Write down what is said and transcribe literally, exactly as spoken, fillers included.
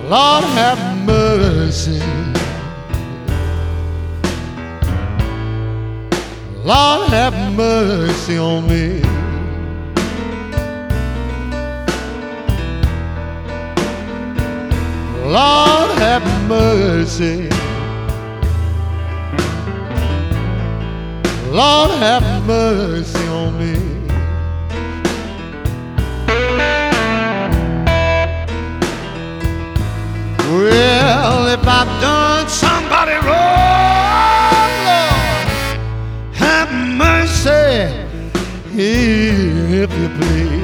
Lord have mercy. Lord have mercy on me. Lord have mercy. Lord have mercy on me. Well, if I've done somebody wrong, Lord, have mercy, if you please.